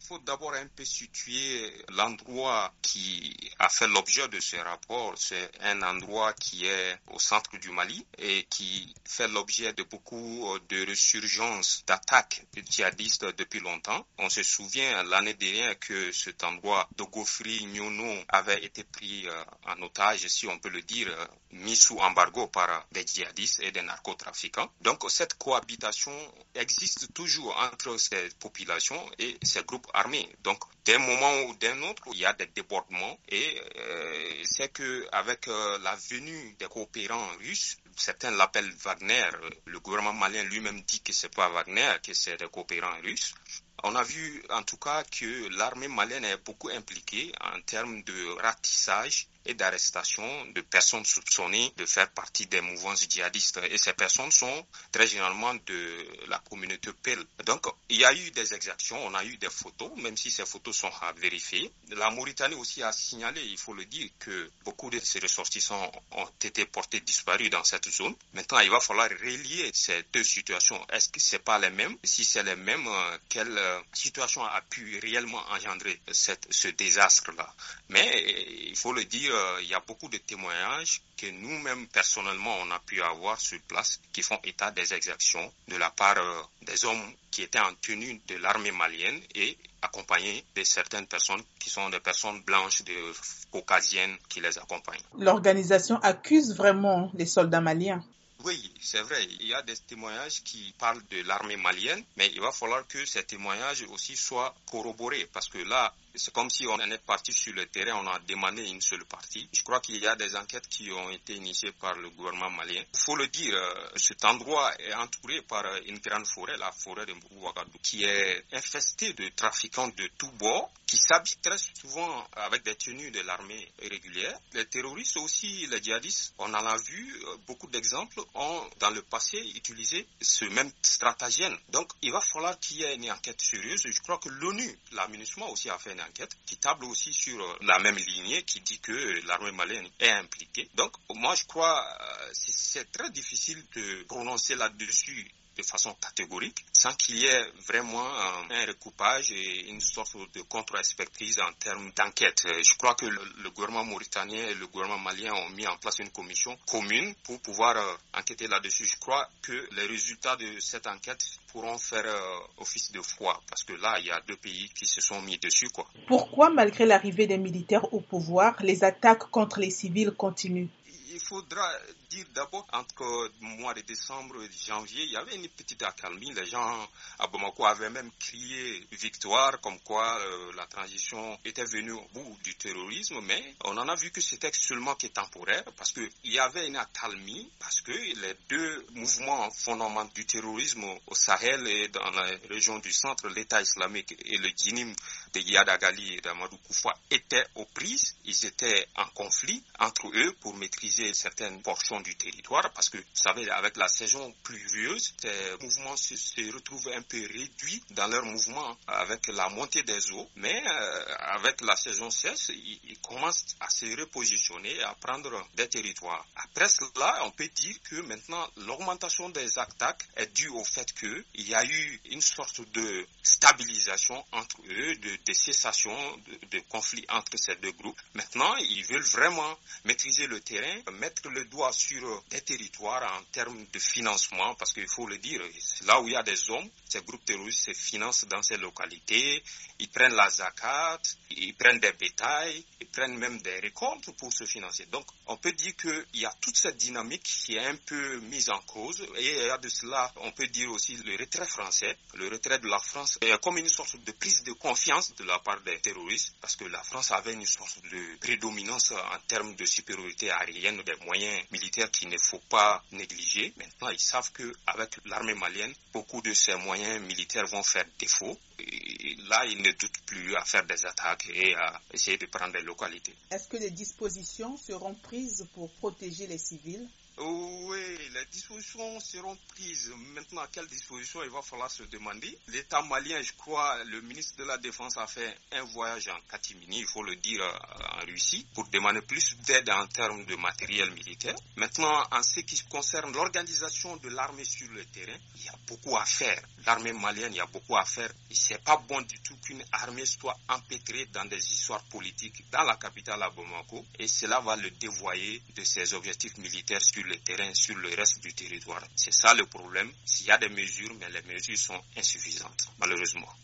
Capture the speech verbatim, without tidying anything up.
faut d'abord un peu situer l'endroit qui a fait l'objet de ce rapport. C'est un endroit qui est au centre du Mali et qui fait l'objet de beaucoup de résurgences, d'attaques djihadistes depuis longtemps. On se souvient l'année dernière que cet endroit de Gofri, Nyono avait été pris en otage, si on peut le dire, mis sous embargo par des djihadistes et des narcotrafiquants. Donc cette cohabitation existe toujours entre ces populations et ces groupes armés. Donc d'un moment ou d'un autre, il y a des débordements et euh, c'est que avec euh, la venue des coopérants russes, certains l'appellent Wagner, le gouvernement malien lui-même dit que c'est pas Wagner, que c'est des coopérants russes. On a vu en tout cas que l'armée malienne est beaucoup impliquée en termes de ratissage et d'arrestation de personnes soupçonnées de faire partie des mouvances djihadistes. Et ces personnes sont très généralement de la communauté P E L. Donc, il y a eu des exactions, on a eu des photos, même si ces photos sont à vérifier. La Mauritanie aussi a signalé, il faut le dire, que beaucoup de ces ressortissants ont été portés disparus dans cette zone. Maintenant, il va falloir relier ces deux situations. Est-ce que c'est pas les mêmes? Si c'est les mêmes, quelle situation a pu réellement engendrer cette, ce désastre-là? Mais il faut le dire, il y a beaucoup de témoignages que nous-mêmes, personnellement, on a pu avoir sur place qui font état des exactions de la part des hommes qui étaient en tenue de l'armée malienne et accompagnés de certaines personnes qui sont des personnes blanches, des caucasiennes qui les accompagnent. L'organisation accuse vraiment les soldats maliens. Oui, c'est vrai. Il y a des témoignages qui parlent de l'armée malienne, mais il va falloir que ces témoignages aussi soient corroborés parce que là, c'est comme si on en est parti sur le terrain, on a demandé une seule partie. Je crois qu'il y a des enquêtes qui ont été initiées par le gouvernement malien. Il faut le dire, cet endroit est entouré par une grande forêt, la forêt de Ouagadougou, qui est infestée de trafiquants de tous bords, qui s'habillent très souvent avec des tenues de l'armée régulière. Les terroristes aussi, les djihadistes, on en a vu beaucoup d'exemples, ont dans le passé utilisé ce même stratagème. Donc il va falloir qu'il y ait une enquête sérieuse. Je crois que l'ONU, la MINUSMA aussi a fait une enquête qui table aussi sur la même lignée qui dit que l'armée malienne est impliquée. Donc moi je crois euh, c'est, c'est très difficile de prononcer là-dessus de façon catégorique, sans qu'il y ait vraiment un recoupage et une sorte de contre-expertise en termes d'enquête. Je crois que le, le gouvernement mauritanien et le gouvernement malien ont mis en place une commission commune pour pouvoir euh, enquêter là-dessus. Je crois que les résultats de cette enquête pourront faire euh, office de foi, parce que là, il y a deux pays qui se sont mis dessus, quoi. Pourquoi, malgré l'arrivée des militaires au pouvoir, les attaques contre les civils continuent? Il faudra dire d'abord, entre le mois de décembre et janvier, il y avait une petite accalmie. Les gens à Bamako avaient même crié victoire, comme quoi euh, la transition était venue au bout du terrorisme, mais on en a vu que c'était seulement que temporaire, parce qu'il y avait une accalmie, parce que les deux mouvements fondamentaux du terrorisme au Sahel et dans la région du centre, l'État islamique et le djinim de Yadagali et d'Amadou Koufa étaient aux prises. Ils étaient en conflit entre eux pour maîtriser certaines portions du territoire, parce que, vous savez, avec la saison pluvieuse, ces mouvements se, se retrouvent un peu réduits dans leur mouvement avec la montée des eaux, mais euh, avec la saison sèche, ils, ils commencent à se repositionner et à prendre des territoires. Après cela, on peut dire que maintenant, l'augmentation des attaques est due au fait qu'il y a eu une sorte de stabilisation entre eux, de, de cessation de, de conflits entre ces deux groupes. Maintenant, ils veulent vraiment maîtriser le terrain, mettre le doigt sur des territoires en termes de financement, parce qu'il faut le dire, là où il y a des hommes, ces groupes terroristes se financent dans ces localités, ils prennent la zakat, ils prennent des bétails, ils prennent même des récoltes pour se financer. Donc, on peut dire qu'il y a toute cette dynamique qui est un peu mise en cause, et il y a de cela, on peut dire aussi le retrait français, le retrait de la France, est comme une sorte de prise de confiance de la part des terroristes, parce que la France avait une sorte de prédominance en termes de supériorité aérienne, des moyens militaires qu'il ne faut pas négliger. Maintenant, ils savent qu'avec l'armée malienne, beaucoup de ces moyens militaires vont faire défaut. Et là, ils ne doutent plus à faire des attaques et à essayer de prendre des localités. Est-ce que des dispositions seront prises pour protéger les civils? Oui, les dispositions seront prises. Maintenant, quelles dispositions il va falloir se demander. L'État malien, je crois, le ministre de la Défense a fait un voyage en catimini, il faut le dire, en Russie, pour demander plus d'aide en termes de matériel militaire. Maintenant, en ce qui concerne l'organisation de l'armée sur le terrain, il y a beaucoup à faire. L'armée malienne, il y a beaucoup à faire. Et c'est pas bon du tout qu'une armée soit empêtrée dans des histoires politiques dans la capitale à Bamako. Et cela va le dévoyer de ses objectifs militaires sur le terrain, sur le reste du territoire. C'est ça le problème. S'il y a des mesures, mais les mesures sont insuffisantes, malheureusement.